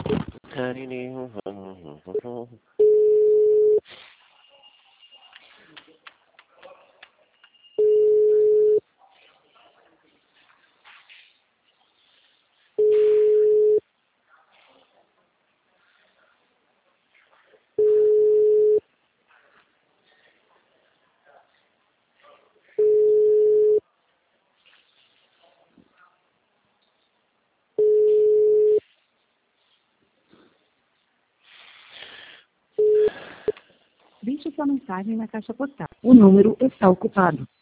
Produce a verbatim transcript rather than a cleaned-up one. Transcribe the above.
Deixe sua mensagem na caixa postal. O número está ocupado.